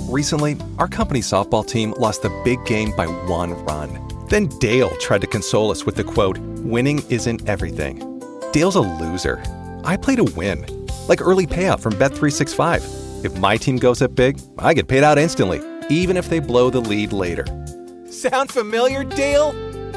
Recently, our company softball team lost the big game by 1 run. Then Dale tried to console us with the quote, "Winning isn't everything." Dale's a loser. I play to win. Like early payout from Bet365. If my team goes up big, I get paid out instantly, even if they blow the lead later. Sound familiar, Dale?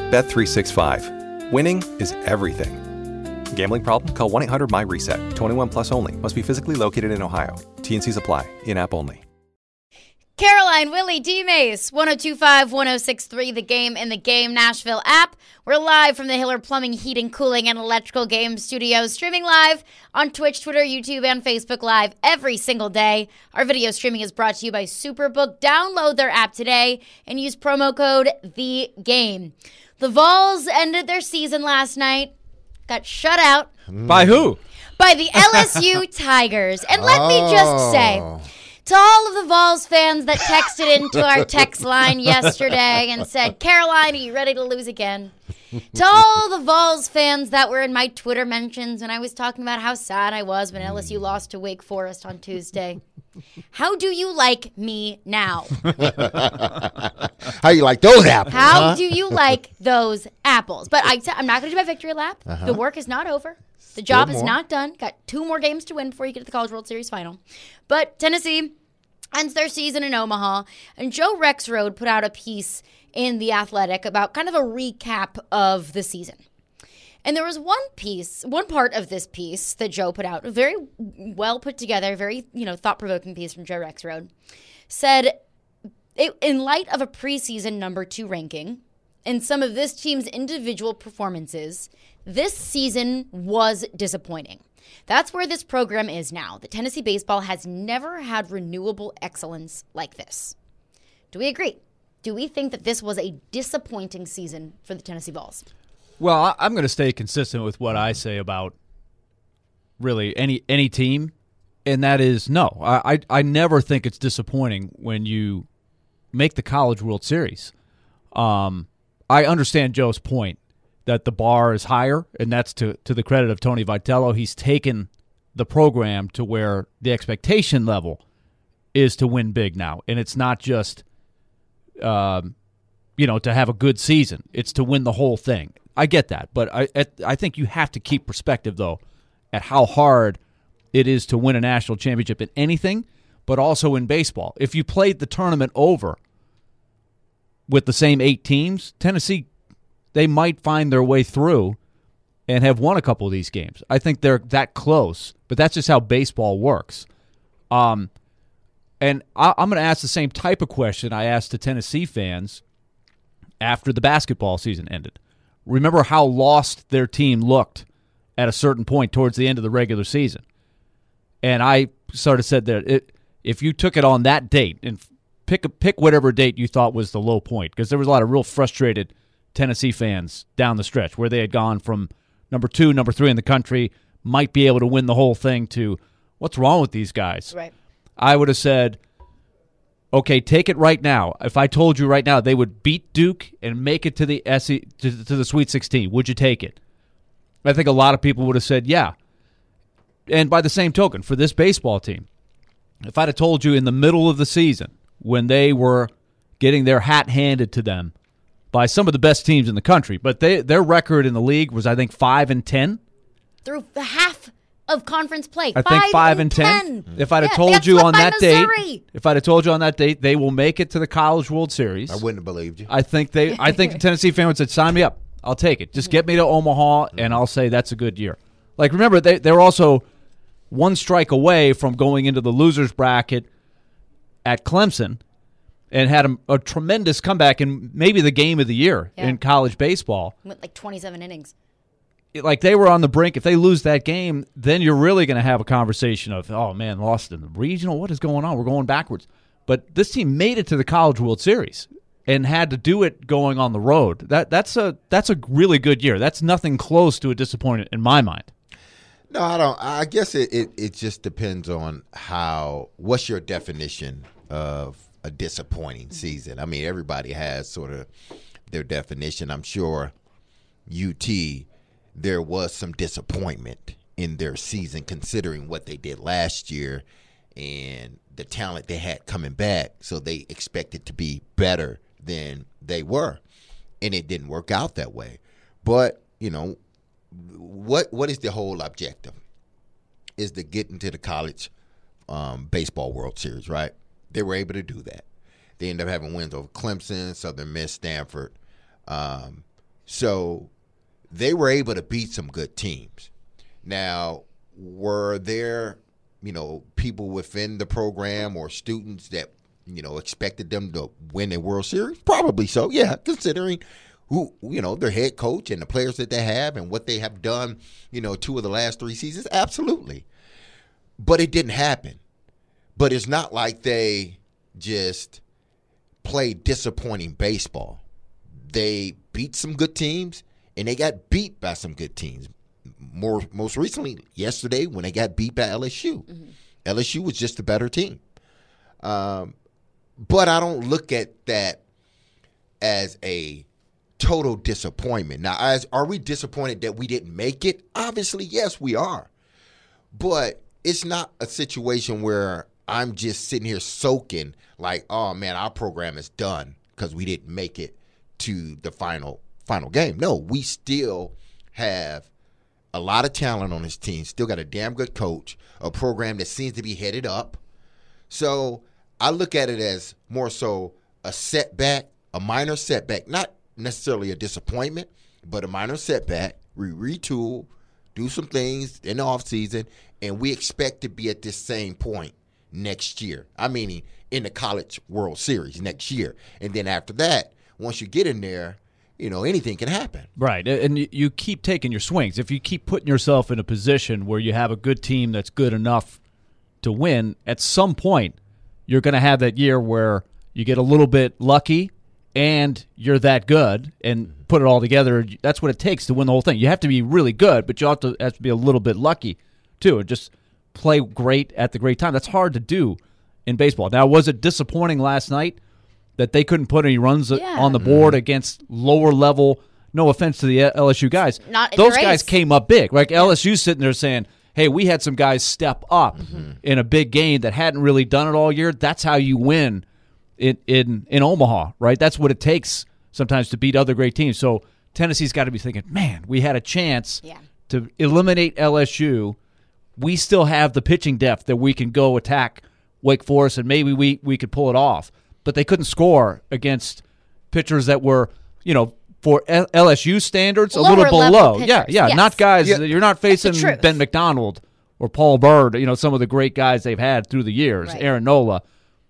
Bet365. Winning is everything. Gambling problem? Call 1-800-MY-RESET. 21 plus only. Must be physically located in Ohio. T&Cs apply. In-app only. Caroline, Willie, D-Mace, 102.5, 106.3, The Game in the Game Nashville app. We're live from the Hiller Plumbing, Heating, Cooling, and Electrical Game Studios, streaming live on Twitch, Twitter, YouTube, and Facebook Live every single day. Our video streaming is brought to you by Superbook. Download their app today and use promo code THEGAME. The Vols ended their season last night. Got shut out. By who? By the LSU Tigers. And let me just say, to all of the Vols fans that texted into our text line yesterday and said, Caroline, are you ready to lose again? To all the Vols fans that were in my Twitter mentions when I was talking about how sad I was when LSU lost to Wake Forest on Tuesday. How do you like me now? How you like those apples? How do you like those apples? But I'm not going to do my victory lap. The work is not over. The job is not done. Got 2 more games to win before you get to the College World Series final. But Tennessee ends their season in Omaha. And Joe Rexrode put out a piece in The Athletic about kind of a recap of the season. And there was one part of this piece that Joe put out, a very well put together, very, thought-provoking piece from Joe Rexrode, said, in light of a preseason number 2 ranking and some of this team's individual performances, this season was disappointing. That's where this program is now. The Tennessee baseball has never had renewable excellence like this. Do we agree? Do we think that this was a disappointing season for the Tennessee Vols? Well, I'm going to stay consistent with what I say about really any team, and that is no. I never think it's disappointing when you make the College World Series. I understand Joe's point that the bar is higher, and that's to the credit of Tony Vitello. He's taken the program to where the expectation level is to win big now, and it's not just to have a good season. It's to win the whole thing. I get that, but I think you have to keep perspective, though, at how hard it is to win a national championship in anything, but also in baseball. If you played the tournament over with the same 8 teams, Tennessee, they might find their way through and have won a couple of these games. I think they're that close, but that's just how baseball works. And I'm going to ask the same type of question I asked to Tennessee fans after the basketball season ended. Remember how lost their team looked at a certain point towards the end of the regular season. And I sort of said that if you took it on that date and pick whatever date you thought was the low point, because there was a lot of real frustrated Tennessee fans down the stretch where they had gone from number 2, number 3 in the country, might be able to win the whole thing, to what's wrong with these guys? Right. I would have said, okay, take it right now. If I told you right now they would beat Duke and make it to the to the Sweet 16, would you take it? I think a lot of people would have said, yeah. And by the same token, for this baseball team, if I'd have told you in the middle of the season when they were getting their hat handed to them by some of the best teams in the country, but their record in the league was, I think, 5-10 through the half of conference play. I think 5-10. If I'd have told you on that date, they will make it to the College World Series. I wouldn't have believed you. I think the Tennessee fan would say, "Sign me up. I'll take it. Just get me to Omaha, and I'll say that's a good year." Like, remember, they were also one strike away from going into the losers bracket at Clemson, and had a tremendous comeback in maybe the game of the year in college baseball. Went like 27 innings. Like, they were on the brink. If they lose that game, then you're really going to have a conversation of, oh, man, lost in the regional. What is going on? We're going backwards. But this team made it to the College World Series and had to do it going on the road. That's a really good year. That's nothing close to a disappointment in my mind. No, I don't. I guess it just depends on what's your definition of a disappointing season. I mean, everybody has sort of their definition. I'm sure UT, there was some disappointment in their season considering what they did last year and the talent they had coming back, so they expected to be better than they were, and it didn't work out that way. But what is the whole objective? Is to get into the college baseball World Series, right? They were able to do that. They ended up having wins over Clemson, Southern Miss, Stanford. So they were able to beat some good teams. Now, were there, people within the program or students that, expected them to win a World Series? Probably so, yeah, considering who, their head coach and the players that they have and what they have done, 2 of the last 3 seasons? Absolutely. But it didn't happen. But it's not like they just played disappointing baseball. They beat some good teams, and they got beat by some good teams. Most recently, yesterday, when they got beat by LSU. Mm-hmm. LSU was just a better team. But I don't look at that as a total disappointment. Now, are we disappointed that we didn't make it? Obviously, yes, we are. But it's not a situation where I'm just sitting here soaking like, oh, man, our program is done because we didn't make it to the final game. No, we still have a lot of talent on this team, still got a damn good coach, a program that seems to be headed up. So I look at it as more so a setback, a minor setback, not necessarily a disappointment, but a minor setback. We retool, do some things in the offseason, and we expect to be at this same point next year. I mean, in the College World Series next year. And then after that, once you get in there, anything can happen. Right, and you keep taking your swings. If you keep putting yourself in a position where you have a good team that's good enough to win, at some point you're going to have that year where you get a little bit lucky and you're that good and put it all together. That's what it takes to win the whole thing. You have to be really good, but you have to be a little bit lucky too, and just play great at the great time. That's hard to do in baseball. Now, was it disappointing last night that they couldn't put any runs on the board against lower level? No offense to the LSU guys. Those guys came up big. Like LSU sitting there saying, hey, we had some guys step up in a big game that hadn't really done it all year. That's how you win in Omaha, right? That's what it takes sometimes to beat other great teams. So Tennessee's got to be thinking, man, we had a chance to eliminate LSU. We still have the pitching depth that we can go attack Wake Forest, and maybe we could pull it off. But they couldn't score against pitchers that were, for LSU standards, a little below. Yeah, yes. Not guys. Yeah. You're not facing Ben McDonald or Paul Bird, some of the great guys they've had through the years, right. Aaron Nola.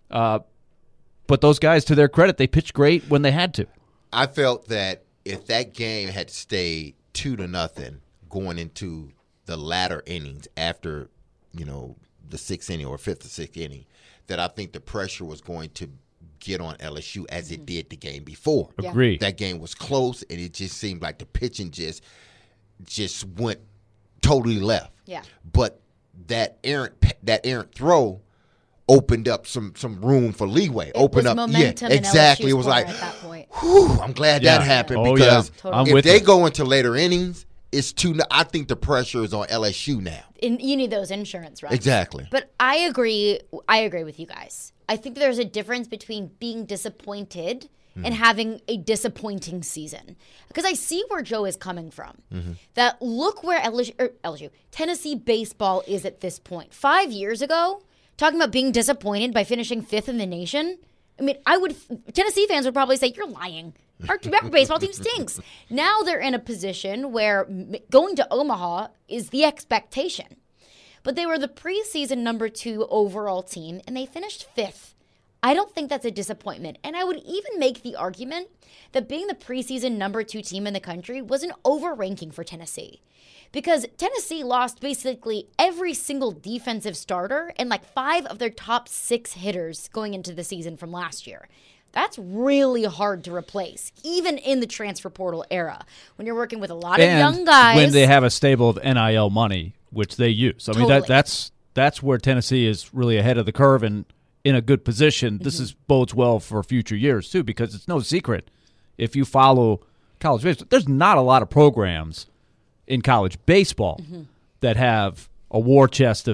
But those guys, to their credit, they pitched great when they had to. I felt that if that game had stayed 2-0 going into the latter innings after, the 6th inning or 5th or 6th inning, that I think the pressure was going to get on LSU as it did the game before. Agree. That game was close, and it just seemed like the pitching just went totally left. Yeah. But that errant throw opened up some room for leeway. Momentum exactly. It was like, at that point. Whew, I'm glad that happened because if they go into later innings, it's I think the pressure is on LSU now. You need those insurance runs. Exactly. But I agree with you guys. I think there's a difference between being disappointed and having a disappointing season. Because I see where Joe is coming from. Mm-hmm. That look where Tennessee baseball is at this point. 5 years ago, talking about being disappointed by finishing 5th in the nation, Tennessee fans would probably say, you're lying. Our baseball team stinks. Now they're in a position where going to Omaha is the expectation. But they were the preseason number 2 overall team, and they finished 5th. I don't think that's a disappointment. And I would even make the argument that being the preseason number 2 team in the country was an overranking for Tennessee. Because Tennessee lost basically every single defensive starter and 5 of their top 6 hitters going into the season from last year. That's really hard to replace, even in the transfer portal era, when you're working with a lot of young guys. When they have a stable of NIL money, which they use. I mean, that's where Tennessee is really ahead of the curve and in a good position. This bodes well for future years, too, because it's no secret. If you follow college baseball, there's not a lot of programs in college baseball that have a war chest of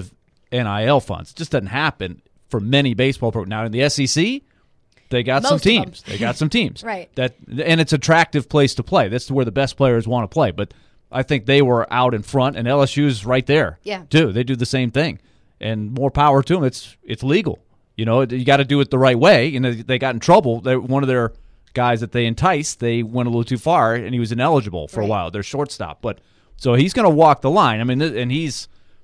NIL funds. It just doesn't happen for many baseball programs. Now in the SEC, they got some teams. They got some teams. Right. And it's an attractive place to play. That's where the best players want to play. But I think they were out in front, and LSU's right there. Yeah. Too. They do the same thing. And more power to them. It's legal. You got to do it the right way. They got in trouble. One of their guys that they enticed, they went a little too far, and he was ineligible for a while. Their shortstop. But so he's going to walk the line. I mean, and he's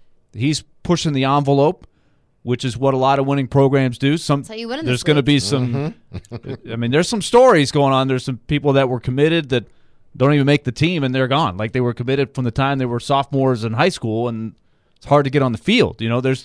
pushing the envelope, which is what a lot of winning programs do. That's how you win in there's this going to league. be some. I mean, there's some stories going on. There's some people that were committed that don't even make the team, and they're gone. Like they were committed from the time they were sophomores in high school, and it's hard to get on the field.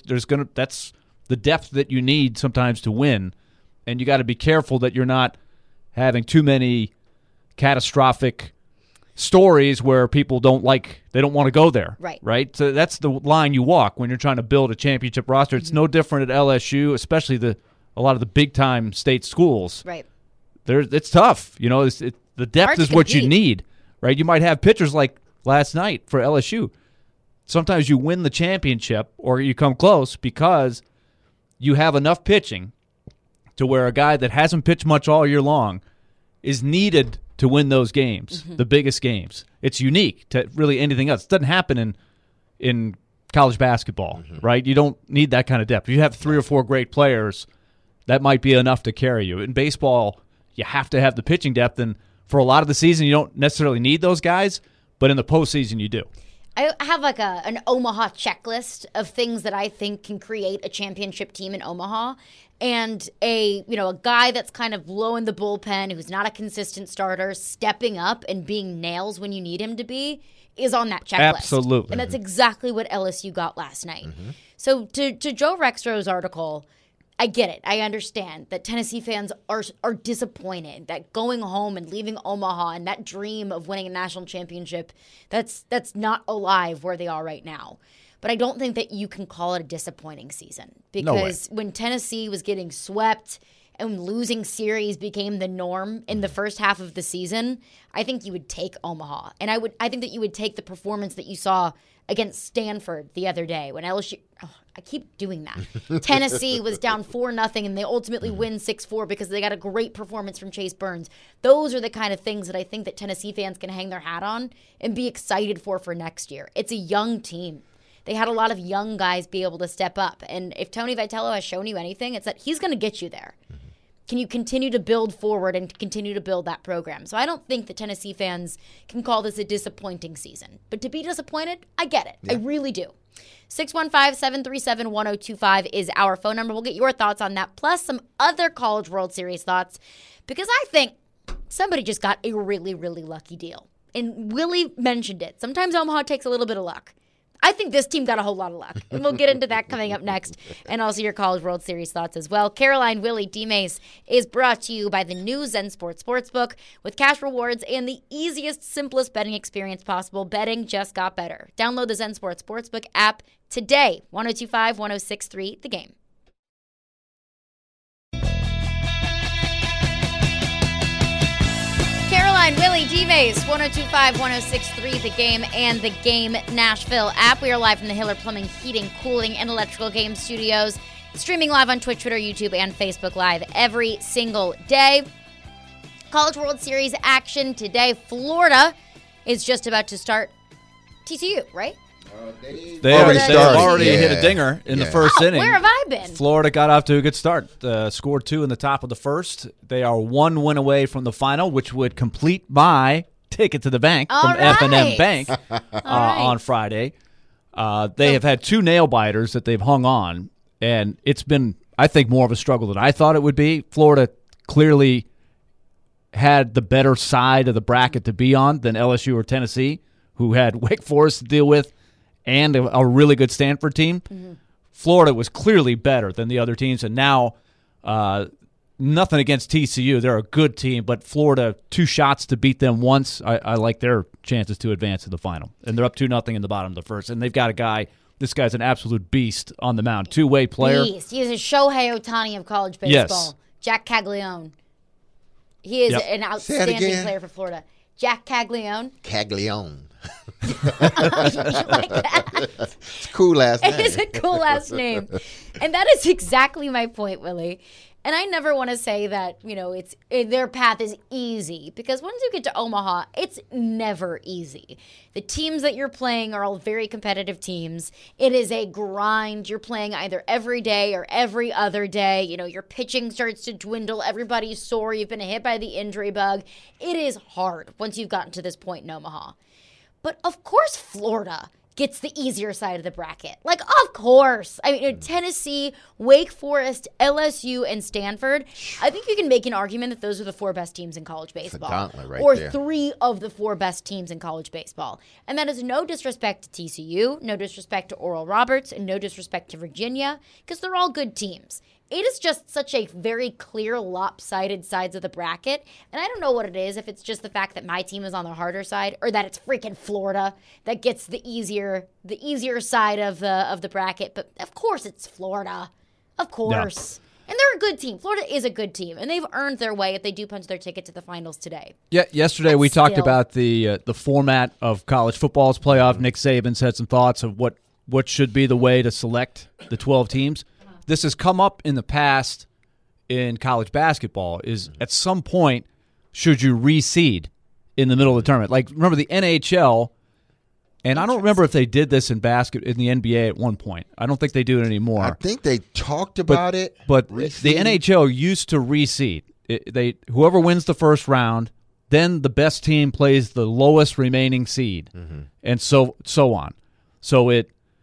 That's the depth that you need sometimes to win, and you got to be careful that you're not having too many catastrophic stories where people don't want to go there. Right. So that's the line you walk when you're trying to build a championship roster. It's no different at LSU, especially a lot of the big time state schools. Right. It's tough. The depth is what you need. Right. You might have pitchers like last night for LSU. Sometimes you win the championship or you come close because you have enough pitching to where a guy that hasn't pitched much all year long is needed to win those games, the biggest games. It's unique to really anything else. It doesn't happen in college basketball, right? You don't need that kind of depth. If you have 3 or 4 great players, that might be enough to carry you. In baseball, you have to have the pitching depth, and for a lot of the season, you don't necessarily need those guys, but in the postseason, you do. I have like an Omaha checklist of things that I think can create a championship team in Omaha. And a guy that's kind of low in the bullpen, who's not a consistent starter, stepping up and being nails when you need him to be, is on that checklist. Absolutely. And that's exactly what LSU got last night. So to Joe Rexro's article, I get it. I understand that Tennessee fans are disappointed that going home and leaving Omaha and that dream of winning a national championship, that's not alive where they are right now. But I don't think that you can call it a disappointing season because when Tennessee was getting swept and losing series became the norm in the first half of the season, I think you would take Omaha. And I think that you would take the performance that you saw against Stanford the other day when LSU I keep doing that. Tennessee was down 4-0 and they ultimately win 6-4 because they got a great performance from Chase Burns. Those are the kind of things that I think that Tennessee fans can hang their hat on and be excited for next year. It's a young team. They had a lot of young guys be able to step up. And if Tony Vitello has shown you anything, it's that he's going to get you there. Can you continue to build forward and continue to build that program? So I don't think that Tennessee fans can call this a disappointing season. But to be disappointed, I get it. Yeah. I really do. 615-737-1025 is our phone number. We'll get your thoughts on that, plus some other College World Series thoughts, because I think somebody just got a really, really lucky deal. And Willie mentioned it. Sometimes Omaha takes a little bit of luck. I think this team got a whole lot of luck. And we'll get into that coming up next. And also your College World Series thoughts as well. Caroline, Willie, D-Mace is brought to you by the new Zen Sports Sportsbook with cash rewards and the easiest, simplest betting experience possible. Betting just got better. Download the Zen Sports Sportsbook app today. 102.5, 106.3, The Game. Caroline, Willie, D-Mace, 102.5, 106.3, The Game, and The Game Nashville app. We are live from the Hiller Plumbing, Heating, Cooling, and Electrical Game Studios. Streaming live on Twitch, Twitter, YouTube, and Facebook Live every single day. College World Series action today. Florida is just about to start TCU, right? They already hit a dinger in the first inning. Where have I been? Florida got off to a good start. Scored 2 in the top of the first. They are 1 win away from the final, which would complete my ticket to the bank from F&M Bank on Friday. They have had 2 nail biters that they've hung on, and it's been, I think, more of a struggle than I thought it would be. Florida clearly had the better side of the bracket to be on than LSU or Tennessee, who had Wake Forest to deal with and a really good Stanford team. Mm-hmm. Florida was clearly better than the other teams, and now nothing against TCU. They're a good team, but Florida, 2 shots to beat them once. I like their chances to advance to the final. And they're up 2-0 in the bottom of the first. And they've got a guy, this guy's an absolute beast on the mound. 2-way player. Beast. He is a Shohei Ohtani of college baseball. Yes. Jack Caglione. He is an outstanding player for Florida. Jack Caglione. Caglione. Like that. It's a cool last name. It is a cool last name. And that is exactly my point, Willie. And I never want to say that, their path is easy, because once you get to Omaha, it's never easy. The teams that you're playing are all very competitive teams. It is a grind. You're playing either every day or every other day. Your pitching starts to dwindle. Everybody's sore. You've been hit by the injury bug. It is hard once you've gotten to this point in Omaha. But of course, Florida gets the easier side of the bracket. Like, of course. I mean, Tennessee, Wake Forest, LSU, and Stanford. I think you can make an argument that those are the 4 best teams in college baseball. Gauntlet right or there. 3 of the 4 best teams in college baseball. And that is no disrespect to TCU, no disrespect to Oral Roberts, and no disrespect to Virginia, because they're all good teams. It is just such a very clear, lopsided sides of the bracket. And I don't know what it is, if it's just the fact that my team is on the harder side, or that it's freaking Florida that gets the easier side of the bracket. But of course it's Florida. Of course. Yeah. And they're a good team. Florida is a good team. And they've earned their way if they do punch their ticket to the finals today. Yeah, yesterday we talked about the format of college football's playoff. Nick Saban said some thoughts of what should be the way to select the 12 teams. This has come up in the past in college basketball, is at some point, should you reseed in the middle of the tournament? Like, remember the NHL, and I don't remember if they did this in the NBA at one point. I don't think they do it anymore. I think they talked about it. But the NHL used to reseed. Whoever wins the first round, then the best team plays the lowest remaining seed, and so on. So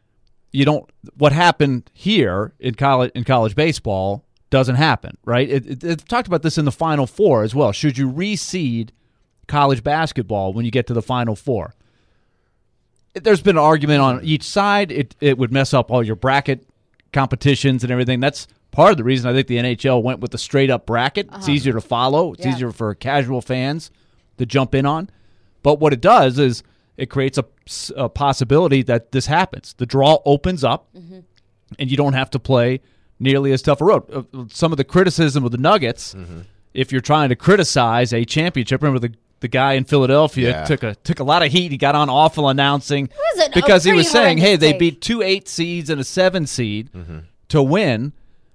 what happened here in college baseball doesn't happen, right? It talked about this in the Final Four as well. Should you reseed college basketball when you get to the Final Four? There's been an argument on each side. It would mess up all your bracket competitions and everything. That's part of the reason I think the NHL went with the straight-up bracket. It's easier to follow. It's easier for casual fans to jump in on. But what it does is it creates a possibility that this happens. The draw opens up, and you don't have to play nearly as tough a road. Some of the criticism of the Nuggets, if you're trying to criticize a championship, remember the guy in Philadelphia took a lot of heat. He got on awful announcing because he was saying, hey, they beat 2 8 seeds and a 7 seed to win,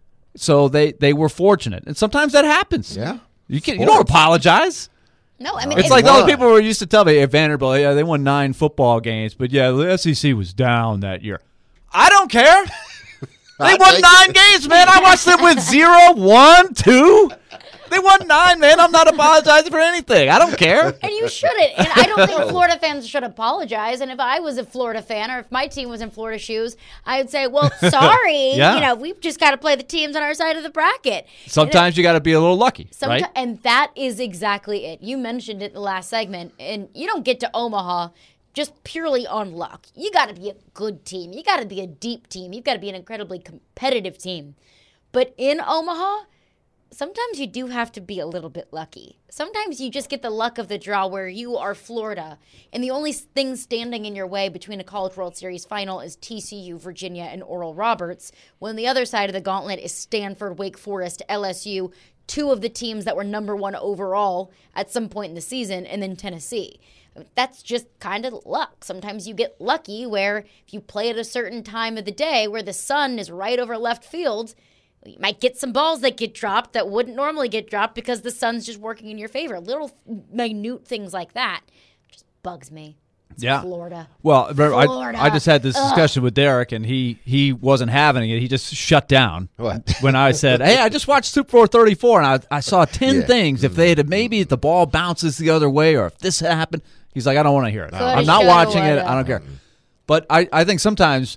so they were fortunate. And sometimes that happens. Yeah. You don't apologize. No, I mean, it's like those people who used to tell me at Vanderbilt, they won 9 football games, but the SEC was down that year. I don't care. They won 9 games, man. I watched them win 0, 1, 2. They won 9, man. I'm not apologizing for anything. I don't care. And you shouldn't. And I don't think Florida fans should apologize. And if I was a Florida fan, or if my team was in Florida shoes, I would say, well, sorry. We've just got to play the teams on our side of the bracket. Sometimes you got to be a little lucky, right? And that is exactly it. You mentioned it in the last segment. And you don't get to Omaha just purely on luck. You got to be a good team. You got to be a deep team. You've got to be an incredibly competitive team. But in Omaha, sometimes you do have to be a little bit lucky. Sometimes you just get the luck of the draw where you are Florida, and the only thing standing in your way between a College World Series final is TCU, Virginia, and Oral Roberts, when the other side of the gauntlet is Stanford, Wake Forest, LSU, 2 of the teams that were number 1 overall at some point in the season, and then Tennessee. That's just kind of luck. Sometimes you get lucky where if you play at a certain time of the day where the sun is right over left field, you might get some balls that get dropped that wouldn't normally get dropped because the sun's just working in your favor. Little minute things like that just bugs me. It's Florida. Well, I just had this discussion with Derek, and he wasn't having it. He just shut down when I said, hey, I just watched Super Bowl 34, and I saw 10 things. If maybe the ball bounces the other way, or if this happened. He's like, I don't want to hear it. I'm not watching it. I don't care. But I think sometimes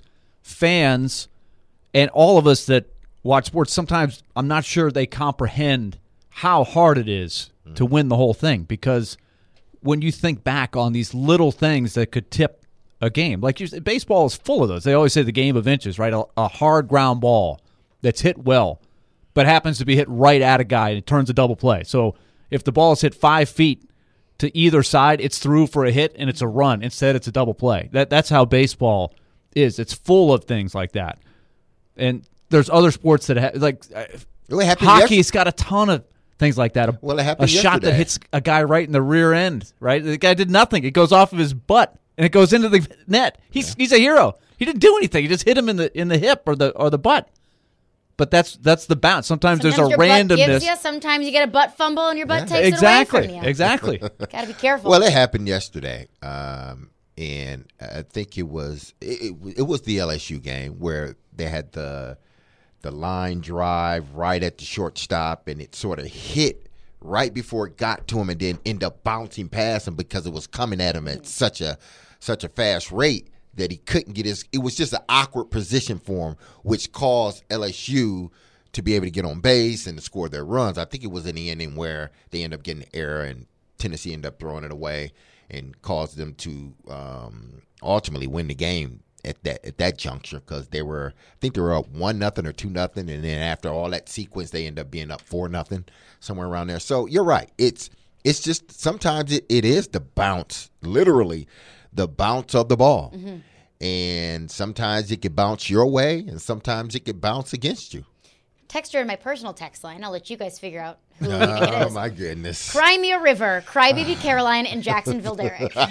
fans and all of us that watch sports, sometimes I'm not sure they comprehend how hard it is to win the whole thing, because when you think back on these little things that could tip a game, like baseball is full of those. They always say the game of inches, right? A hard ground ball that's hit well, but happens to be hit right at a guy and it turns a double play. So if the ball is hit 5 feet to either side, it's through for a hit and it's a run. Instead, it's a double play. That's how baseball is. It's full of things like that. And there's other sports that hockey's got a ton of things like that. A shot that hits a guy right in the rear end, right? The guy did nothing. It goes off of his butt and it goes into the net. He's a hero. He didn't do anything. He just hit him in the hip or the butt. But that's the bounce. Sometimes there's a your randomness. Butt gives you. Sometimes you get a butt fumble and your butt takes it away from you. Exactly. Got to be careful. Well, it happened yesterday, and I think it was the LSU game where they had the line drive right at the shortstop, and it sort of hit right before it got to him, and then end up bouncing past him because it was coming at him at such a fast rate that he couldn't get his. It was just an awkward position for him, which caused LSU to be able to get on base and to score their runs. I think it was in the inning where they ended up getting an error and Tennessee ended up throwing it away and caused them to ultimately win the game at that juncture, because they were up 1-0 or 2-0, and then after all that sequence they end up being up 4-0, somewhere around there. So you're right. It's just sometimes it is the bounce, literally the bounce of the ball. Mm-hmm. And sometimes it can bounce your way, and sometimes it can bounce against you. Texture in my personal text line. I'll let you guys figure out who you think it is. Oh, my goodness. Crimea River, Crybaby Caroline, and Jacksonville Derek. But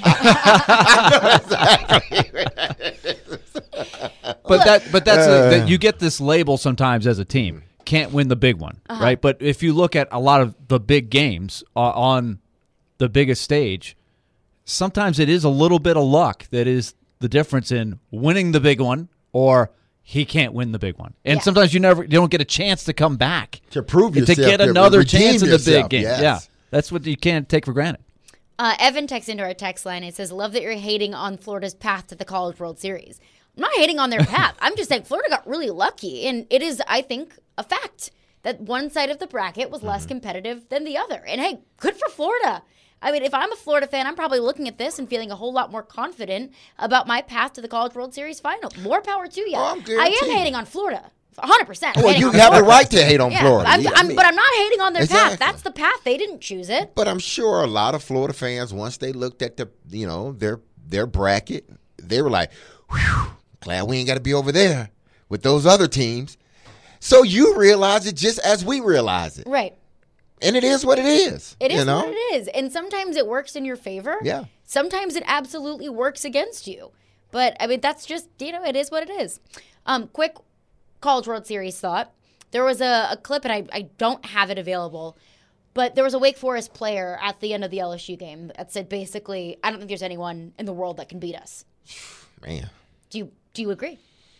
that's you get this label sometimes as a team. Can't win the big one, right? But if you look at a lot of the big games on the biggest stage, sometimes it is a little bit of luck that is the difference in winning the big one or he can't win the big one. And sometimes you don't get a chance to come back. To prove yourself. To get another chance in the big game. Yes. Yeah. That's what you can't take for granted. Evan texts into our text line. It says, love that you're hating on Florida's path to the College World Series. I'm not hating on their path. I'm just saying Florida got really lucky. And it is, I think, a fact that one side of the bracket was less competitive than the other. And hey, good for Florida. I mean, if I'm a Florida fan, I'm probably looking at this and feeling a whole lot more confident about my path to the College World Series final. More power to you. I am hating on Florida. 100%. Well, you have the right to hate on Florida. But I'm not hating on their path. That's the path. They didn't choose it. But I'm sure a lot of Florida fans, once they looked at their bracket, they were like, whew, glad we ain't got to be over there with those other teams. So you realize it just as we realize it. Right. And it is what it is. It is what it is. And sometimes it works in your favor. Yeah. Sometimes it absolutely works against you. But, I mean, that's just, it is what it is. Quick College World Series thought. There was a clip, and I don't have it available, but there was a Wake Forest player at the end of the LSU game that said basically, I don't think there's anyone in the world that can beat us. Man. Do you agree?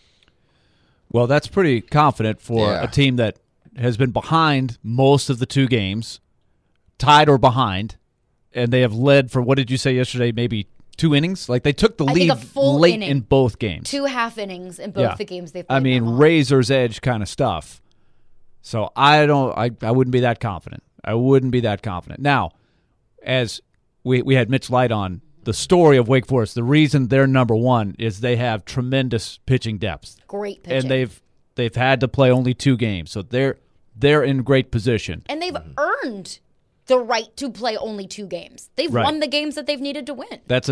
Well, that's pretty confident for a team that has been behind most of the two games, tied or behind, and they have led for, what did you say yesterday, maybe 2 innings? Like they took the lead late in both games. 2 half innings in both the games they've played. I mean, razor's edge kind of stuff. So I wouldn't be that confident. Now, as we had Mitch Light on, the story of Wake Forest, the reason they're number one is they have tremendous pitching depth. Great pitching. And they've had to play only 2 games. So they're in great position. And they've earned the right to play only 2 games. They've won the games that they've needed to win. That's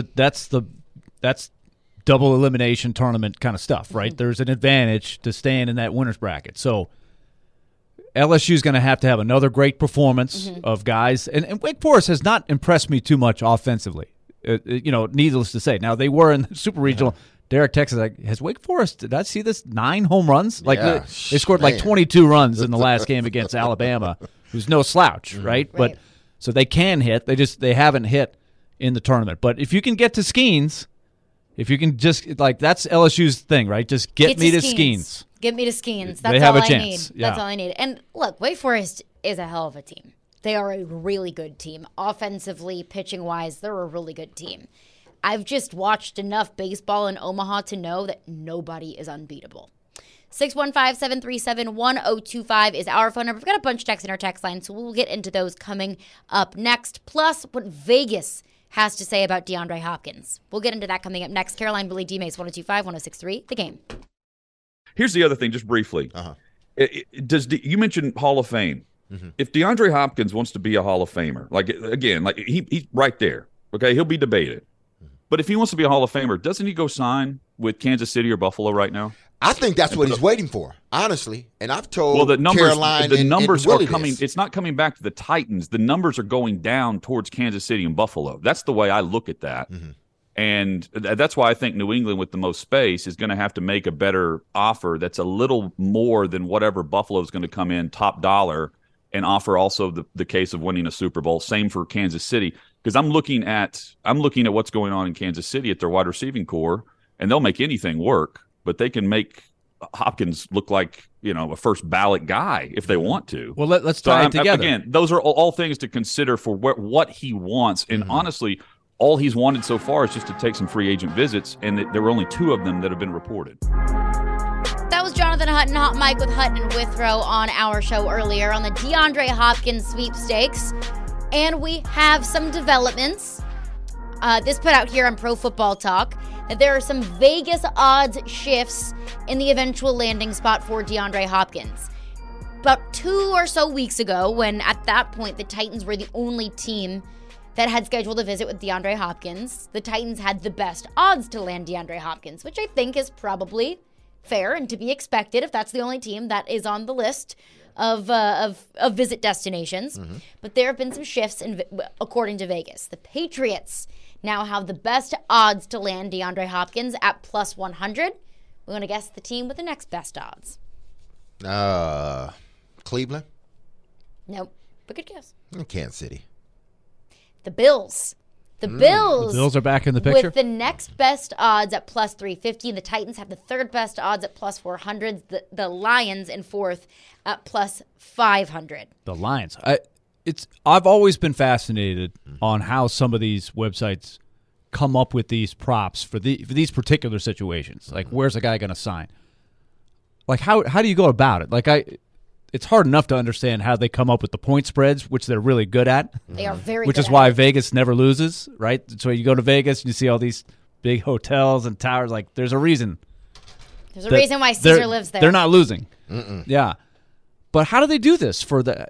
double elimination tournament kind of stuff, right? Mm-hmm. There's an advantage to staying in that winner's bracket. So LSU's going to have another great performance of guys. And Wake Forest has not impressed me too much offensively, needless to say. Now, they were in the Super Regional. Derek Texas, has Wake Forest, did I see this, 9 home runs? They scored like 22 runs in the last game against Alabama, who's no slouch, right? But so they can hit. They haven't hit in the tournament. But if you can get to Skeens, if you can just, that's LSU's thing, right? Just get me to Skeens. Get me to Skeens. That's they have all a need. chance. That's all I need. And look, Wake Forest is a hell of a team. They are a really good team. Offensively, pitching-wise, they're a really good team. I've just watched enough baseball in Omaha to know that nobody is unbeatable. 615-737-1025 is our phone number. We've got a bunch of texts in our text line, so we'll get into those coming up next. Plus, what Vegas has to say about DeAndre Hopkins. We'll get into that coming up next. Caroline, Billy, D-Mace, 102.5, 106.3, The Game. Here's the other thing, just briefly. You mentioned Hall of Fame. Mm-hmm. If DeAndre Hopkins wants to be a Hall of Famer, he's right there. Okay, he'll be debated. But if he wants to be a Hall of Famer, doesn't he go sign with Kansas City or Buffalo right now? I think that's what he's waiting for, honestly. And I've told the numbers are coming. It's not coming back to the Titans. The numbers are going down towards Kansas City and Buffalo. That's the way I look at that. Mm-hmm. And that's why I think New England, with the most space, is going to have to make a better offer that's a little more than whatever Buffalo is going to come in top dollar and offer also the case of winning a Super Bowl. Same for Kansas City, because I'm looking at what's going on in Kansas City at their wide receiving core, and they'll make anything work, but they can make Hopkins look like, a first ballot guy if they want to. Well, let's tie it together. Again, those are all things to consider for what he wants. And honestly, all he's wanted so far is just to take some free agent visits, and there were only 2 of them that have been reported. That was Jonathan Hutton, Hot Mike with Hutton and Withrow on our show earlier on the DeAndre Hopkins sweepstakes. And we have some developments. This put out here on Pro Football Talk that there are some Vegas odds shifts in the eventual landing spot for DeAndre Hopkins. About 2 or so weeks ago, when at that point the Titans were the only team that had scheduled a visit with DeAndre Hopkins, the Titans had the best odds to land DeAndre Hopkins, which I think is probably fair and to be expected if that's the only team that is on the list of visit destinations. But there have been some shifts according to Vegas. The Patriots now have the best odds to land DeAndre Hopkins at plus 100. We want to guess the team with the next best odds. Cleveland? Nope. But good guess. Kansas City. The Bills. The Bills are back in the picture. With the next best odds at plus 350. The Titans have the third best odds at plus 400. The Lions in fourth at plus 500. The Lions. I've always been fascinated on how some of these websites come up with these props for these particular situations. Like, where's a guy going to sign? Like, how do you go about it? It's hard enough to understand how they come up with the point spreads, which they're really good at. They are very which good is at why it. Vegas never loses, right? So you go to Vegas and you see all these big hotels and towers. Like, there's a reason. There's a reason why Caesar lives there. They're not losing. Yeah. But how do they do this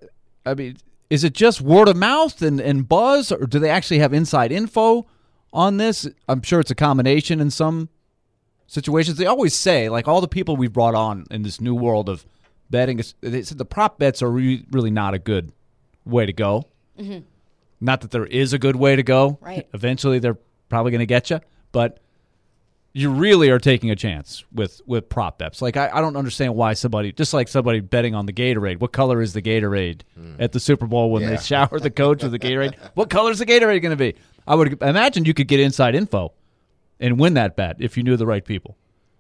is it just word of mouth and buzz, or do they actually have inside info on this? I'm sure it's a combination in some situations. They always say, like, all the people we've brought on in this new world of betting, they said the prop bets are really not a good way to go. Not that there is a good way to go. Right. Eventually, they're probably going to get you, but you really are taking a chance with prop bets. Like, I don't understand why somebody betting on the Gatorade. What color is the Gatorade at the Super Bowl when they shower the coach with the Gatorade? What color is the Gatorade going to be? I would imagine you could get inside info and win that bet if you knew the right people.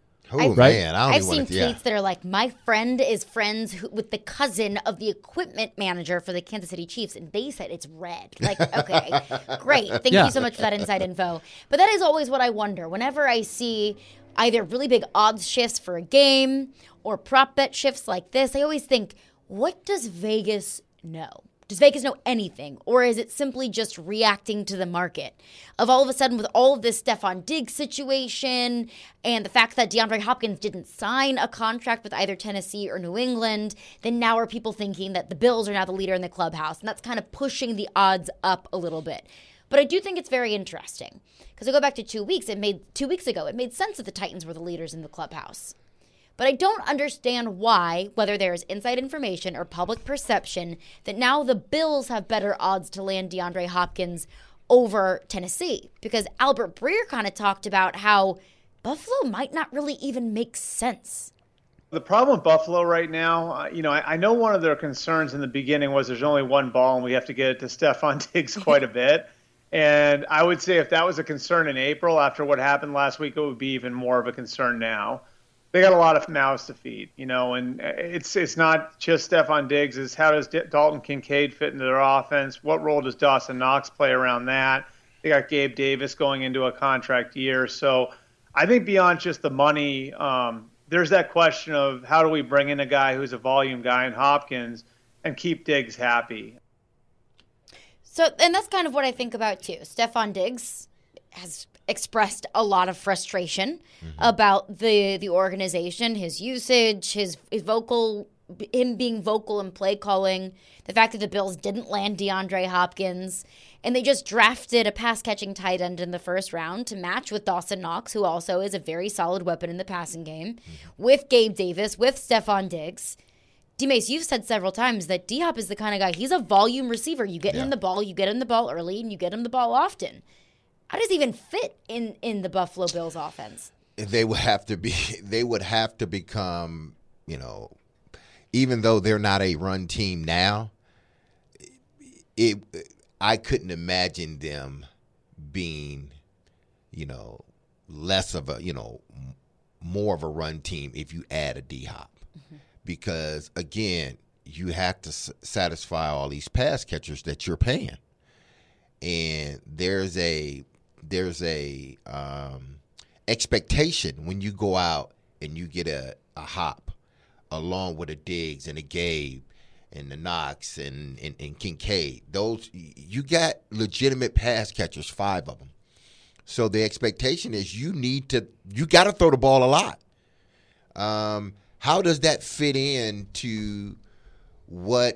Man, I've seen tweets that are like, my friend is friends with the cousin of the equipment manager for the Kansas City Chiefs, and they said it's red. Like, okay, great. Thank you so much for that inside info. But that is always what I wonder. Whenever I see either really big odds shifts for a game or prop bet shifts like this, I always think, what does Vegas know? Does Vegas know anything? Or is it simply just reacting to the market? Of all of a sudden, with all of this Stefon Diggs situation and the fact that DeAndre Hopkins didn't sign a contract with either Tennessee or New England, then now are people thinking that the Bills are now the leader in the clubhouse. And that's kind of pushing the odds up a little bit. But I do think it's very interesting. Because I go back to 2 weeks. 2 weeks ago, it made sense that the Titans were the leaders in the clubhouse. But I don't understand why, whether there is inside information or public perception, that now the Bills have better odds to land DeAndre Hopkins over Tennessee. Because Albert Breer kind of talked about how Buffalo might not really even make sense. The problem with Buffalo right now, I know one of their concerns in the beginning was there's only one ball and we have to get it to Stefon Diggs quite a bit. And I would say if that was a concern in April after what happened last week, it would be even more of a concern now. They got a lot of mouths to feed, and it's not just Stefon Diggs. It's how does Dalton Kincaid fit into their offense? What role does Dawson Knox play around that? They got Gabe Davis going into a contract year. So I think beyond just the money, there's that question of how do we bring in a guy who's a volume guy in Hopkins and keep Diggs happy? So, and that's kind of what I think about too. Stefon Diggs has expressed a lot of frustration about the organization, his usage, his vocal, him being vocal in play calling, the fact that the Bills didn't land DeAndre Hopkins, and they just drafted a pass-catching tight end in the first round to match with Dawson Knox, who also is a very solid weapon in the passing game, with Gabe Davis, with Stefon Diggs. D-Mace, you've said several times that D-Hop is the kind of guy, he's a volume receiver. You get him the ball, you get him the ball early, and you get him the ball often. How does he even fit in the Buffalo Bills offense? They would have to become, even though they're not a run team now, I couldn't imagine them being, less of a, more of a run team if you add a D-Hop. Mm-hmm. Because, again, you have to satisfy all these pass catchers that you're paying. And there's a expectation when you go out and you get a Hop along with a Diggs and a Gabe and the Knox and Kincaid. Those, you got legitimate pass catchers, 5 of them. So the expectation is you got to throw the ball a lot. How does that fit into what,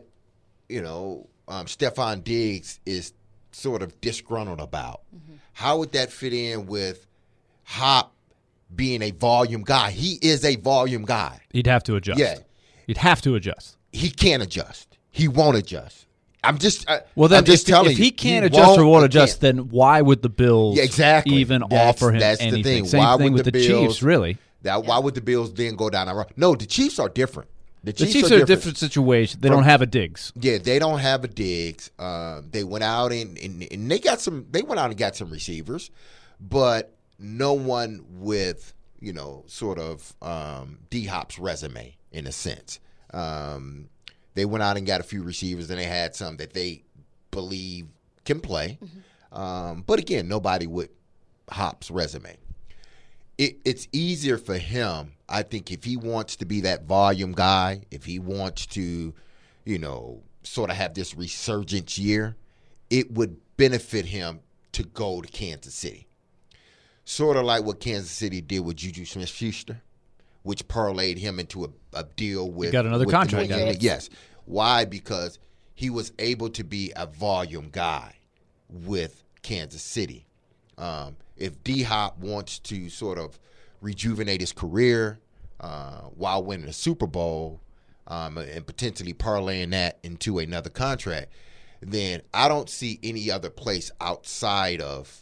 Stephon Diggs is sort of disgruntled about? Mm-hmm. How would that fit in with Hop being a volume guy? He is a volume guy. He'd have to adjust. Yeah. He'd have to adjust. He can't adjust. He won't adjust. I'm just telling you. If he can't adjust or won't adjust, then why would the Bills even offer him anything? The thing. Same why thing would with the Chiefs, really. Why would the Bills then go down that road? No, the Chiefs are different. The Chiefs are a different situation. They don't have a Diggs. Yeah, they don't have a Diggs. They went out and they got some. They went out and got some receivers, but no one with sort of D-Hop's resume in a sense. They went out and got a few receivers, and they had some that they believe can play. Mm-hmm. But again, nobody with Hop's resume. It's easier for him, I think, if he wants to be that volume guy, if he wants to, sort of have this resurgence year, it would benefit him to go to Kansas City. Sort of like what Kansas City did with Juju Smith-Schuster, which parlayed him into a deal with. He got another contract. Yes. Why? Because he was able to be a volume guy with Kansas City. If D-Hop wants to sort of rejuvenate his career while winning a Super Bowl and potentially parlaying that into another contract, then I don't see any other place outside of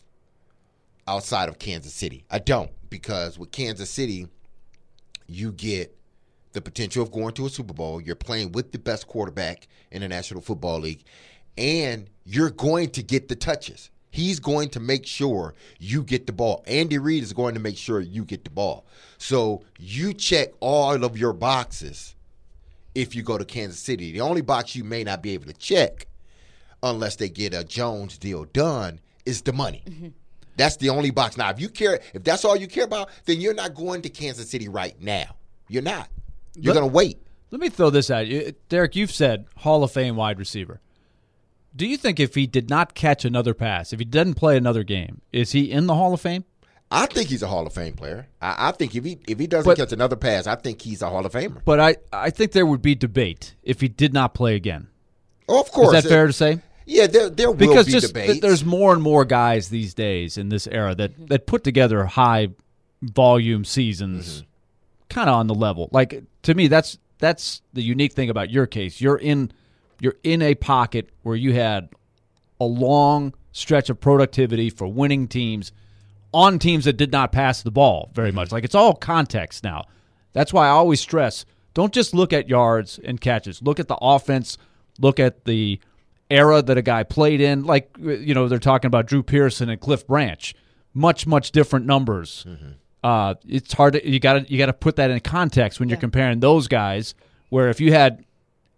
Kansas City. I don't, because with Kansas City, you get the potential of going to a Super Bowl. You're playing with the best quarterback in the National Football League, and you're going to get the touches. He's going to make sure you get the ball. Andy Reid is going to make sure you get the ball. So you check all of your boxes if you go to Kansas City. The only box you may not be able to check, unless they get a Jones deal done, is the money. Mm-hmm. That's the only box. Now, if that's all you care about, then you're not going to Kansas City right now. You're not. You're going to wait. Let me throw this at you. Derek, you've said Hall of Fame wide receiver. Do you think if he did not catch another pass, if he doesn't play another game, is he in the Hall of Fame? I think he's a Hall of Fame player. I think if he doesn't catch another pass, I think he's a Hall of Famer. But I think there would be debate if he did not play again. Oh, of course. Is that fair to say? Yeah, there will be debate. There's more and more guys these days in this era that put together high volume seasons, kind of on the level. Like, to me, that's the unique thing about your case. You're in a pocket where you had a long stretch of productivity for winning teams on teams that did not pass the ball very much. Like, it's all context now. That's why I always stress, don't just look at yards and catches. Look at the offense. Look at the era that a guy played in. Like, they're talking about Drew Pearson and Cliff Branch. Much, much different numbers. Mm-hmm. It's hard to, you got to put that in context when you're comparing those guys, where if you had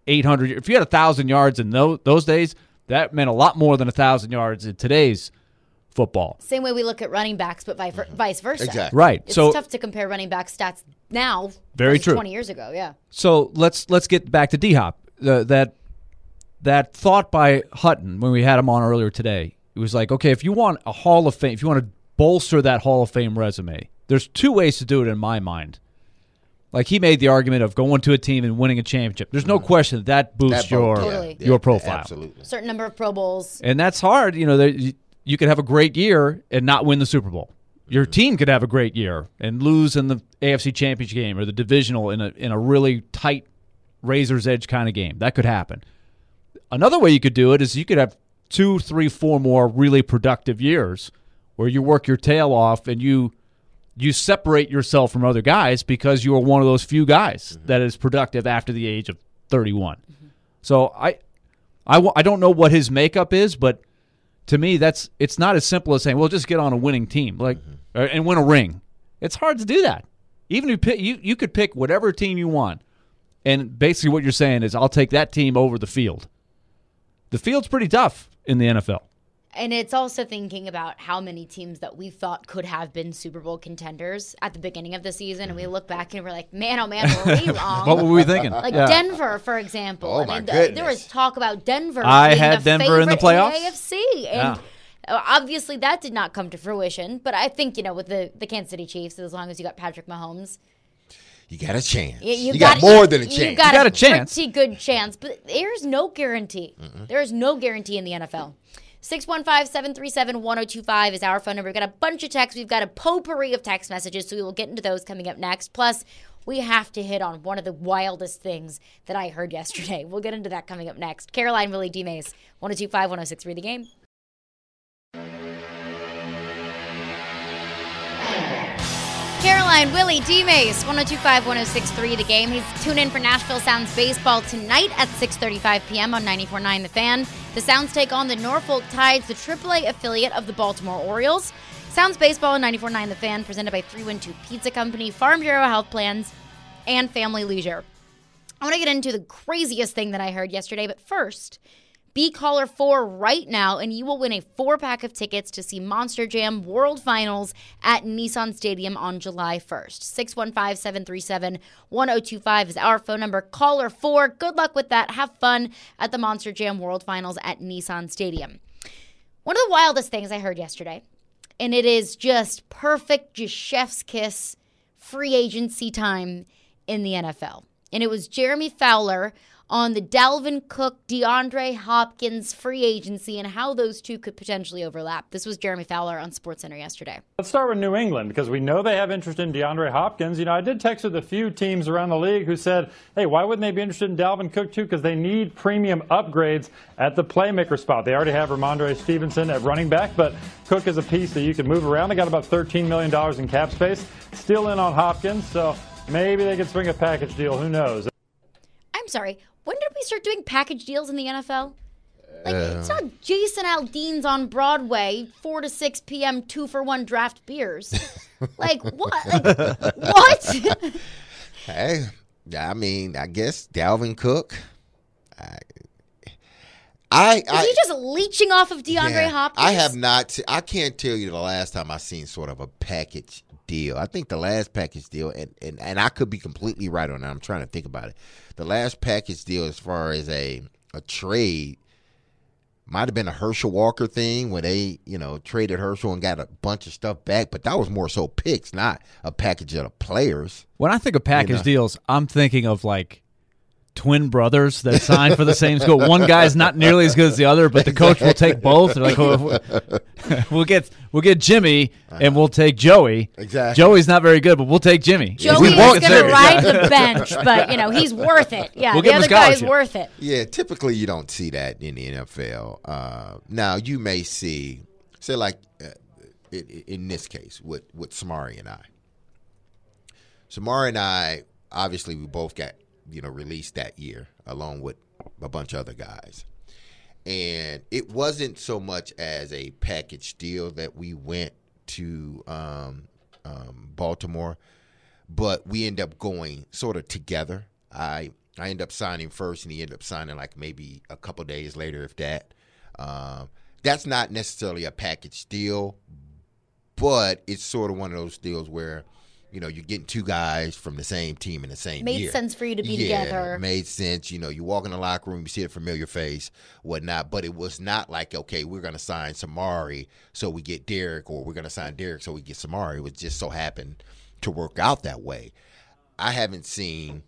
1,000 yards in those days, that meant a lot more than 1,000 yards in today's football. Same way we look at running backs, but vice versa. Exactly. Right. It's tough to compare running back stats now. Very true. 20 years ago, yeah. So let's get back to D-Hop. That thought by Hutton when we had him on earlier today, it was like, okay, if you want a Hall of Fame, if you want to bolster that Hall of Fame resume, there's 2 ways to do it in my mind. Like, he made the argument of going to a team and winning a championship. There's no question that boosts your profile. Absolutely. Certain number of Pro Bowls. And that's hard. You could have a great year and not win the Super Bowl. Your team could have a great year and lose in the AFC Championship game or the divisional in a really tight razor's edge kind of game. That could happen. Another way you could do it is you could have 2, 3, 4 more really productive years where you work your tail off and you separate yourself from other guys because you are one of those few guys that is productive after the age of 31. So I don't know what his makeup is, but to me it's not as simple as saying, well, just get on a winning team and win a ring. It's hard to do that. Even if you could pick whatever team you want, and basically what you're saying is I'll take that team over the field. The field's pretty tough in the NFL. And it's also thinking about how many teams that we thought could have been Super Bowl contenders at the beginning of the season, and we look back and we're like, man, oh man, were we wrong? What were we thinking? Denver, for example. Oh, my goodness. There was talk about Denver. I being had the Denver in the favorite playoffs. in the AFC, and obviously that did not come to fruition. But I think with the Kansas City Chiefs, as long as you got Patrick Mahomes, you got a chance. You got more than a chance. You got a chance. Pretty good chance, but there's no guarantee. There is no guarantee in the NFL. 615-737-1025 is our phone number. We've got a bunch of texts. We've got a potpourri of text messages, so we will get into those coming up next. Plus, we have to hit on one of the wildest things that I heard yesterday. We'll get into that coming up next. Caroline, Willie, D. Mays, 102.5, 106.3 The Game. Caroline, Willie, D. Mays, 102.5, 106.3 The Game. He's tuned in for Nashville Sounds Baseball tonight at 6:35 p.m. on 94.9 The Fan. The Sounds take on the Norfolk Tides, the AAA affiliate of the Baltimore Orioles. Sounds Baseball on 94.9 The Fan, presented by 312 Pizza Company, Farm Bureau Health Plans, and Family Leisure. I want to get into the craziest thing that I heard yesterday, but first, be caller 4 right now, and you will win a 4-pack of tickets to see Monster Jam World Finals at Nissan Stadium on July 1st. 615-737-1025 is our phone number. Caller 4, good luck with that. Have fun at the Monster Jam World Finals at Nissan Stadium. One of the wildest things I heard yesterday, and it is just perfect, just chef's kiss, free agency time in the NFL. And it was Jeremy Fowler on the Dalvin Cook, DeAndre Hopkins free agency and how those two could potentially overlap. This was Jeremy Fowler on SportsCenter yesterday. Let's start with New England because we know they have interest in DeAndre Hopkins. I did text with a few teams around the league who said, hey, why wouldn't they be interested in Dalvin Cook too? Because they need premium upgrades at the playmaker spot. They already have Ramondre Stevenson at running back, but Cook is a piece that you can move around. They got about $13 million in cap space. Still in on Hopkins, so maybe they could swing a package deal. Who knows? I'm sorry. When did we start doing package deals in the NFL? It's not Jason Aldean's on Broadway, 4 to 6 p.m., 2-for-1 draft beers. What? What? Hey, I mean, I guess Dalvin Cook. Is he just leeching off of DeAndre Hopkins? I have not. I can't tell you the last time I seen sort of a package deal. I think the last package deal, and I could be completely right on that. I'm trying to think about it. The last package deal as far as a trade might have been a Herschel Walker thing where they, traded Herschel and got a bunch of stuff back, but that was more so picks, not a package of players. When I think of package deals, I'm thinking of twin brothers that signed for the same school. One guy's not nearly as good as the other, but the coach will take both. They're like, we'll get Jimmy and we'll take Joey. Exactly. Joey's not very good, but we'll take Jimmy. Joey is going to ride the bench, but he's worth it. Yeah, we'll the other guy's worth it. Yeah, typically you don't see that in the NFL. Now you may see, say in this case with Samari and I. Samari and I, obviously, we both got released that year along with a bunch of other guys. And it wasn't so much as a package deal that we went to Baltimore, but we ended up going sort of together. I ended up signing first, and he ended up signing maybe a couple days later, if that. That's not necessarily a package deal, but it's sort of one of those deals where you're getting two guys from the same team in the same year. Made sense for you to be together. Made sense. You walk in the locker room, you see a familiar face, whatnot. But it was not okay, we're going to sign Samari so we get Derek, or we're going to sign Derek so we get Samari. It was just so happened to work out that way. I haven't seen,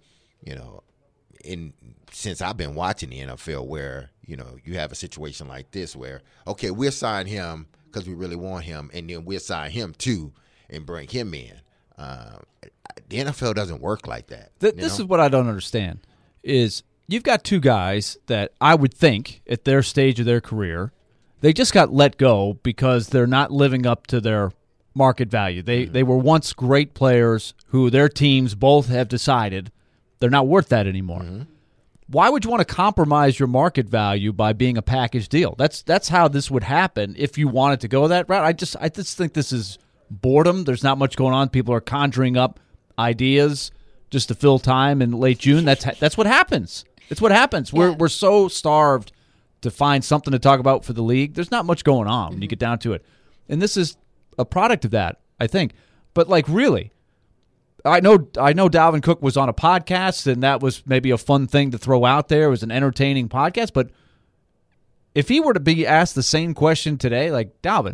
since I've been watching the NFL where, you have a situation like this where, okay, we'll sign him because we really want him, and then we'll sign him too and bring him in. The NFL doesn't work like that. This is what I don't understand, is you've got two guys that I would think at their stage of their career they just got let go because they're not living up to their market value. They were once great players who their teams both have decided they're not worth that anymore. Why would you want to compromise your market value by being a package deal? That's how this would happen if you wanted to go that route. I just think this is boredom. There's not much going on. People are conjuring up ideas just to fill time in late June. That's what happens. It's what happens. Yeah. We're so starved to find something to talk about for the league. There's not much going on when you get down to it. And this is a product of that, I think. But like really, I know Dalvin Cook was on a podcast, and that was maybe a fun thing to throw out there. It was an entertaining podcast. But if he were to be asked the same question today, like, Dalvin,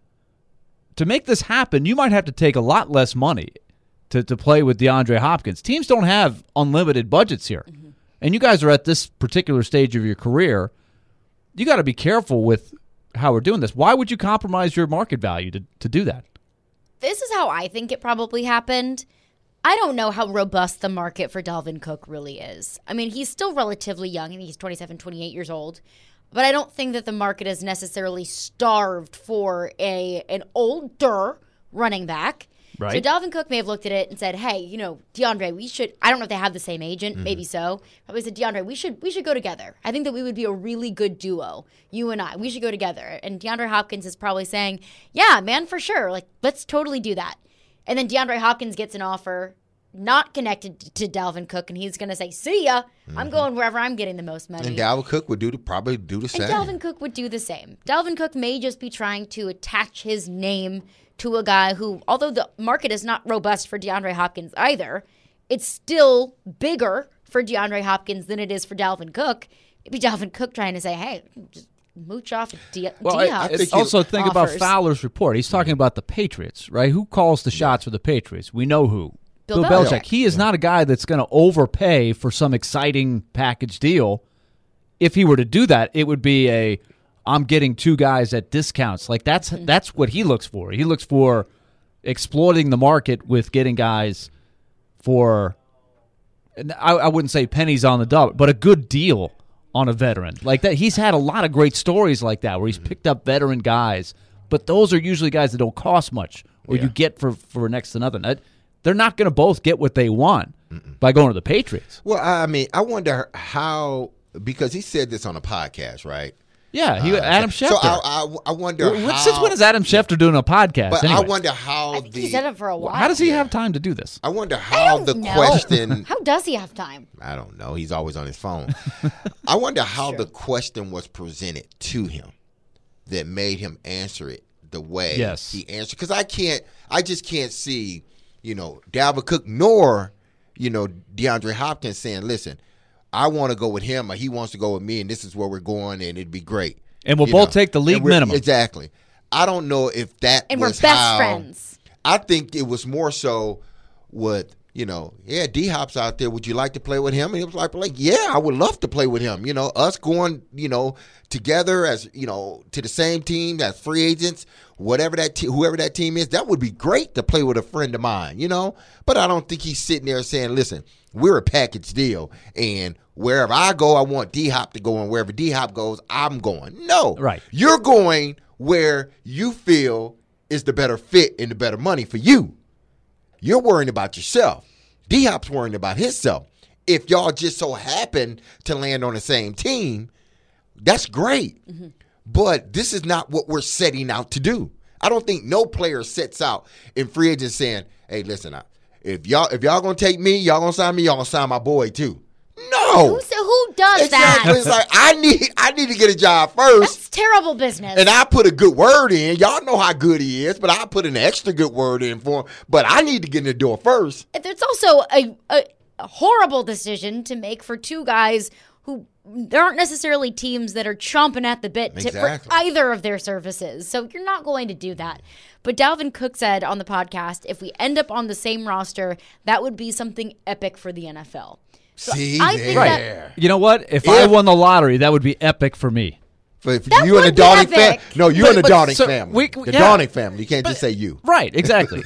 to make this happen, you might have to take a lot less money to play with DeAndre Hopkins. Teams don't have unlimited budgets here. And you guys are at this particular stage of your career. You got to be careful with how we're doing this. Why would you compromise your market value to do that? This is how I think it probably happened. I don't know how robust the market for Dalvin Cook really is. I mean, he's still relatively young. I think he's 27, 28 years old. But I don't think that the market is necessarily starved for an older running back. Right. So Dalvin Cook may have looked at it and said, hey, DeAndre, we should – I don't know if they have the same agent. Maybe so. Probably said, DeAndre, we should go together. I think that we would be a really good duo, you and I. We should go together. And DeAndre Hopkins is probably saying, yeah, man, for sure. Like, let's totally do that. And then DeAndre Hopkins gets an offer not connected to Dalvin Cook, and he's going to say, see ya. I'm going wherever I'm getting the most money. And Dalvin Cook would probably do the same. And Dalvin Cook would do the same. Dalvin Cook may just be trying to attach his name to a guy who, although the market is not robust for DeAndre Hopkins either, it's still bigger for DeAndre Hopkins than it is for Dalvin Cook. It'd be Dalvin Cook trying to say, hey, just mooch off D-Hop's Also, think about offers. Fowler's report. He's talking about the Patriots, right? Who calls the shots for the Patriots? We know who. Bill Belichick. Belichick. He is not a guy that's going to overpay for some exciting package deal. If he were to do that, it would be I'm getting two guys at discounts. Like that's what he looks for. He looks for exploiting the market with getting guys for I wouldn't say pennies on the dollar, but a good deal on a veteran. Like that, he's had a lot of great stories like that where he's picked up veteran guys, but those are usually guys that don't cost much or you get for next to nothing. They're not going to both get what they want by going to the Patriots. Well, I mean, I wonder how, because he said this on a podcast, right? Yeah, Adam Schefter. So I wonder how. Since when is Adam Schefter doing a podcast? But anyway? I wonder how I think he said it for a while. How does he have time to do this? I wonder I how don't the know. question. How does he have time? I don't know. He's always on his phone. I wonder how the question was presented to him that made him answer it the way he answered. Because I just can't see, Dalvin Cook nor, DeAndre Hopkins saying, listen, I want to go with him or he wants to go with me and this is where we're going and it'd be great. And we'll both take the league minimum. Exactly. I don't know if that And was we're best how, friends. I think it was more so with, D-Hop's out there. Would you like to play with him? And he was like, yeah, I would love to play with him. Us going, together as, to the same team as free agents, whoever that team is, that would be great to play with a friend of mine, But I don't think he's sitting there saying, listen, we're a package deal, and wherever I go, I want D-Hop to go, and wherever D-Hop goes, I'm going. No. Right. You're going where you feel is the better fit and the better money for you. You're worrying about yourself. D-Hop's worrying about himself. If y'all just so happen to land on the same team, that's great. Mm-hmm. But this is not what we're setting out to do. I don't think no player sets out in free agents saying, hey, listen, if y'all going to take me, y'all going to sign me, y'all going to sign my boy too. No. Who does exactly. that? It's like, I need to get a job first. That's terrible business. And I put a good word in. Y'all know how good he is, but I put an extra good word in for him. But I need to get in the door first. It's also a horrible decision to make for two guys who there aren't necessarily teams that are chomping at the bit for either of their services. So you're not going to do that. But Dalvin Cook said on the podcast, if we end up on the same roster, that would be something epic for the NFL. So see, I think right. You know what? If I won the lottery, that would be epic for me. For you and the Downing family. No, you and the Downing family. The Downing family. You can't just say you. Right, exactly.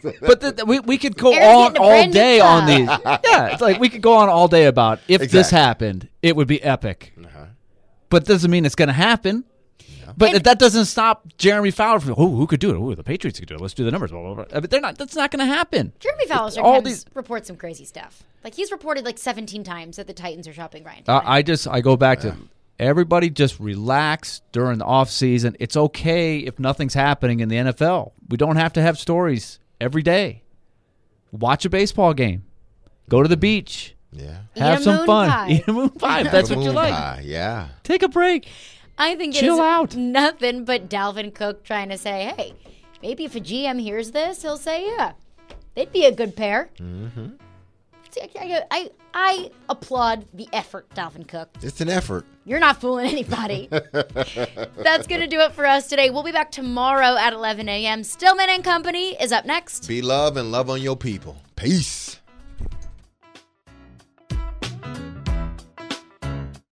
But we could go Aaron's on all day on these. Yeah, it's like we could go on all day about if this happened, it would be epic. But doesn't mean it's going to happen. Yeah. But that doesn't stop Jeremy Fowler from, who could do it? Oh, the Patriots could do it. Let's do the numbers. Blah, blah, blah. But they're not. That's not going to happen. Jeremy Fowler sometimes reports some crazy stuff. Like he's reported like 17 times that the Titans are shopping Ryan. I go back to everybody just relax during the off season. It's okay if nothing's happening in the NFL. We don't have to have stories every day. Watch a baseball game. Go to the beach. Yeah. Have some fun. Eat a moon pie. If that's what you like. Pie, yeah. Take a break. I think Chill it is out. Nothing but Dalvin Cook trying to say, hey, maybe if a GM hears this, he'll say, yeah, they'd be a good pair. Mm-hmm. See, I applaud the effort, Dalvin Cook. It's an effort. You're not fooling anybody. That's going to do it for us today. We'll be back tomorrow at 11 a.m. Stillman and Company is up next. Be love and love on your people. Peace.